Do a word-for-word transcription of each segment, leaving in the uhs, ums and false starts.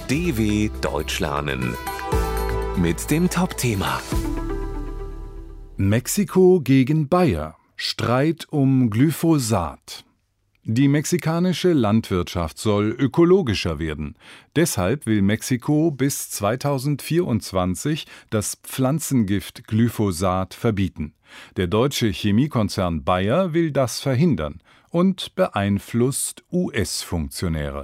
D W Deutsch lernen mit dem Top-Thema Mexiko gegen Bayer. Streit um Glyphosat. Die mexikanische Landwirtschaft soll ökologischer werden. Deshalb will Mexiko bis zweitausendvierundzwanzig das Pflanzengift Glyphosat verbieten. Der deutsche Chemiekonzern Bayer will das verhindern und beeinflusst U S-Funktionäre.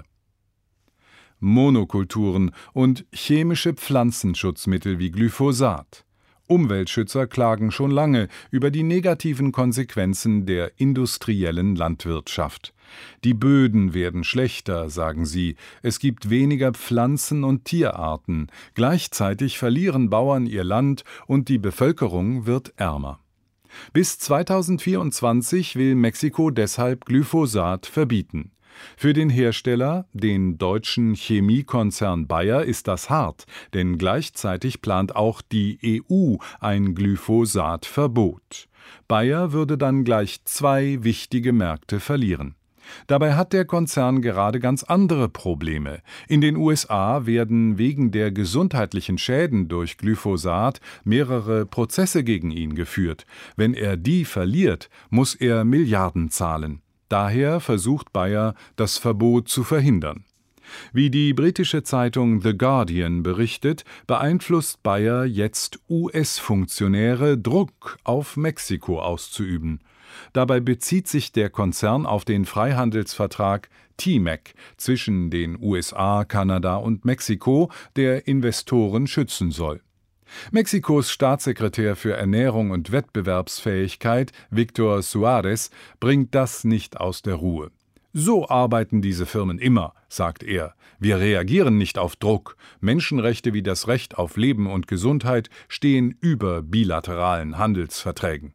Monokulturen und chemische Pflanzenschutzmittel wie Glyphosat. Umweltschützer klagen schon lange über die negativen Konsequenzen der industriellen Landwirtschaft. Die Böden werden schlechter, sagen sie, es gibt weniger Pflanzen- und Tierarten, gleichzeitig verlieren Bauern ihr Land und die Bevölkerung wird ärmer. Bis zweitausendvierundzwanzig will Mexiko deshalb Glyphosat verbieten. Für den Hersteller, den deutschen Chemiekonzern Bayer, ist das hart, denn gleichzeitig plant auch die E U ein Glyphosatverbot. Bayer würde dann gleich zwei wichtige Märkte verlieren. Dabei hat der Konzern gerade ganz andere Probleme. In den U S A werden wegen der gesundheitlichen Schäden durch Glyphosat mehrere Prozesse gegen ihn geführt. Wenn er die verliert, muss er Milliarden zahlen. Daher versucht Bayer, das Verbot zu verhindern. Wie die britische Zeitung The Guardian berichtet, beeinflusst Bayer jetzt U S-Funktionäre, Druck auf Mexiko auszuüben. Dabei bezieht sich der Konzern auf den Freihandelsvertrag T M E C zwischen den U S A, Kanada und Mexiko, der Investoren schützen soll. Mexikos Staatssekretär für Ernährung und Wettbewerbsfähigkeit, Víctor Suárez, bringt das nicht aus der Ruhe. So arbeiten diese Firmen immer, sagt er. Wir reagieren nicht auf Druck. Menschenrechte wie das Recht auf Leben und Gesundheit stehen über bilateralen Handelsverträgen.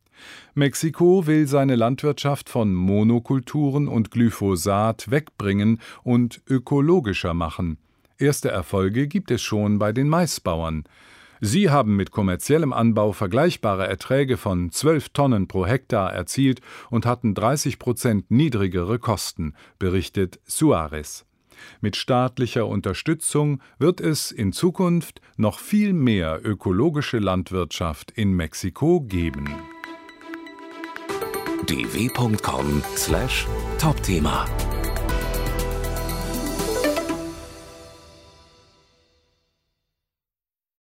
Mexiko will seine Landwirtschaft von Monokulturen und Glyphosat wegbringen und ökologischer machen. Erste Erfolge gibt es schon bei den Maisbauern. Sie haben mit kommerziellem Anbau vergleichbare Erträge von zwölf Tonnen pro Hektar erzielt und hatten dreißig Prozent niedrigere Kosten, berichtet Suárez. Mit staatlicher Unterstützung wird es in Zukunft noch viel mehr ökologische Landwirtschaft in Mexiko geben. d w punkt com slash Top-Thema